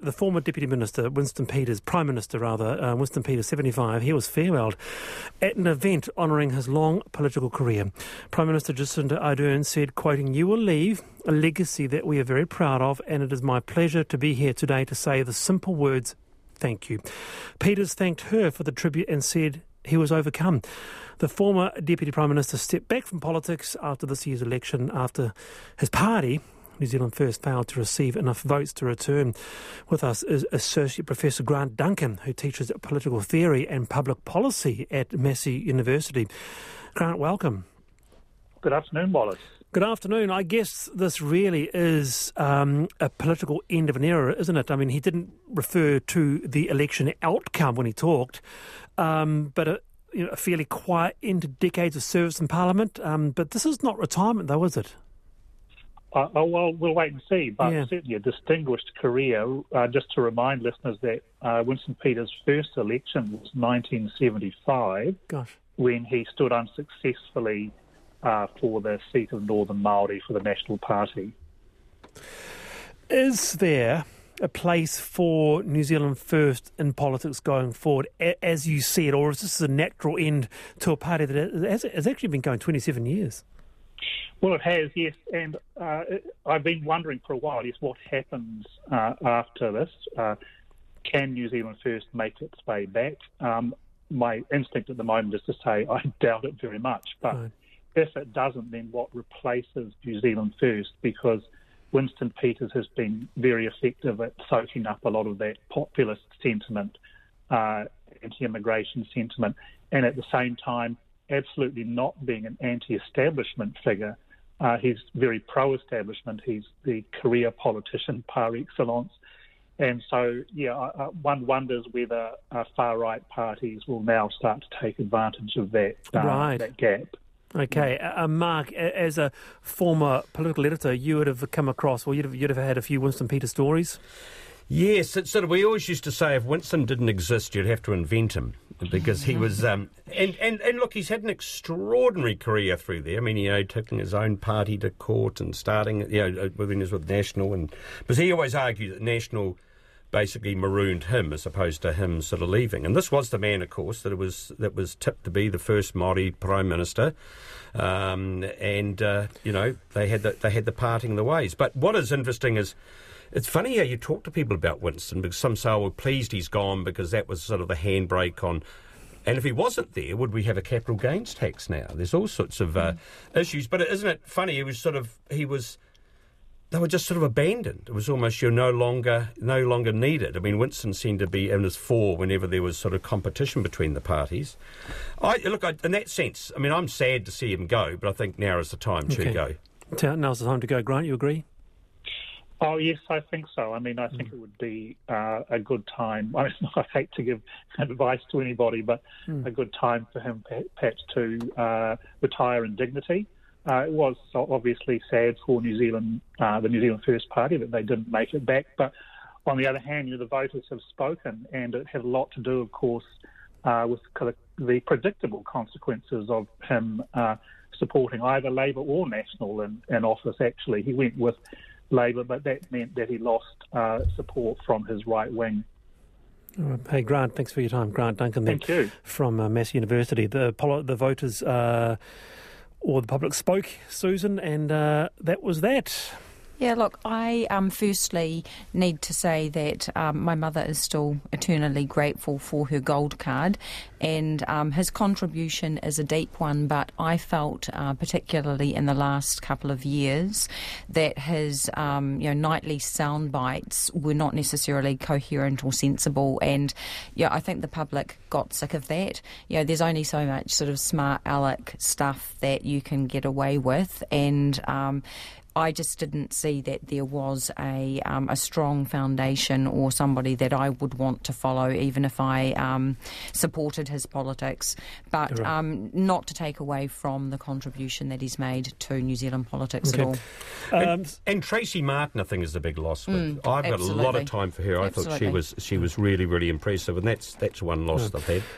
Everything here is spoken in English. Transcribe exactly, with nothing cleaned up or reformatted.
the former Deputy Minister, Winston Peters, Prime Minister rather, uh, Winston Peters, seventy-five, he was farewelled at an event honouring his long political career. Prime Minister Jacinda Ardern said, quoting, "You will leave a legacy that we are very proud of, and it is my pleasure to be here today to say the simple words, thank you." Peters thanked her for the tribute and said he was overcome. The former Deputy Prime Minister stepped back from politics after this year's election after his party, New Zealand First, failed to receive enough votes to return. With us is Associate Professor Grant Duncan, who teaches political theory and public policy at Massey University. Grant, welcome. Good afternoon, Wallace. Good afternoon. I guess this really is um, a political end of an era, isn't it? I mean, he didn't refer to the election outcome when he talked, um, but a, you know, a fairly quiet end to decades of service in Parliament. Um, but this is not retirement, though, is it? Uh, oh, well, we'll wait and see, but Yeah. certainly a distinguished career. Uh, just to remind listeners that uh, Winston Peters' first election was nineteen seventy-five, Gosh. when he stood unsuccessfully uh, for the seat of Northern Māori for the National Party. Is there a place for New Zealand First in politics going forward, a- as you see it, or is this a natural end to a party that has, has actually been going twenty-seven years? Well, it has, yes, and uh, I've been wondering for a while, yes, what happens uh, after this? Uh, can New Zealand First make its way back? Um, my instinct at the moment is to say I doubt it very much, but Right. if it doesn't, then what replaces New Zealand First? Because Winston Peters has been very effective at soaking up a lot of that populist sentiment, uh, anti-immigration sentiment, and at the same time, absolutely not being an anti-establishment figure. Uh, he's very pro-establishment. He's the career politician par excellence. And so, yeah, uh, one wonders whether uh, far-right parties will now start to take advantage of that, uh, Right. that gap. Okay, uh, Mark, a- as a former political editor, you would have come across, well, you'd have, you'd have had a few Winston Peters stories. Yes, it's sort of, we always used to say if Winston didn't exist, you'd have to invent him, because he was, um, and, and, and look, he's had an extraordinary career through there. I mean, you know, taking his own party to court and starting, you know, when he was with National, and because he always argued that National basically marooned him as opposed to him sort of leaving. And this was the man, of course, that it was that was tipped to be the first Māori Prime Minister, um, and uh, you know, they had the, they had the parting of the ways. But what is interesting is, it's funny how you talk to people about Winston, because some say, oh, we're pleased he's gone because that was sort of the handbrake on. And if he wasn't there, would we have a capital gains tax now? There's all sorts of uh, mm. issues. But isn't it funny? He was sort of, he was, they were just sort of abandoned. It was almost you're no longer, no longer needed. I mean, Winston seemed to be in his fore whenever there was sort of competition between the parties. I look, I, in that sense, I mean, I'm sad to see him go, but I think now is the time Okay. to go. T- Now's the time to go. Grant, you agree? Oh, yes, I think so. I mean, I think mm. it would be uh, a good time. I mean, I hate to give advice to anybody, but mm. a good time for him perhaps to uh, retire in dignity. Uh, it was obviously sad for New Zealand, uh, the New Zealand First Party, that they didn't make it back. But on the other hand, you know, the voters have spoken, and it had a lot to do, of course, uh, with the predictable consequences of him uh, supporting either Labour or National in, in office, actually. He went with Labour, but that meant that he lost uh, support from his right wing. Hey, Grant, thanks for your time. Grant Duncan there. Thank you. From uh, Massey University. The, poli- the voters uh, or the public spoke, Susan, and uh, that was that. Yeah, look, I um, firstly need to say that um, my mother is still eternally grateful for her gold card, and um, his contribution is a deep one, but I felt, uh, particularly in the last couple of years, that his um, you know, nightly sound bites were not necessarily coherent or sensible, and yeah, I think the public got sick of that. You know, there's only so much sort of smart aleck stuff that you can get away with, and um, I just didn't see that there was a um, a strong foundation or somebody that I would want to follow, even if I um, supported his politics. But Right. um, not to take away from the contribution that he's made to New Zealand politics Okay. at all. Um, And, and Tracy Martin, I think, is the big loss. With. Mm, I've got a lot absolutely. of time for her. I thought she Absolutely. was she was really really impressive, and that's that's one loss Mm. I've had.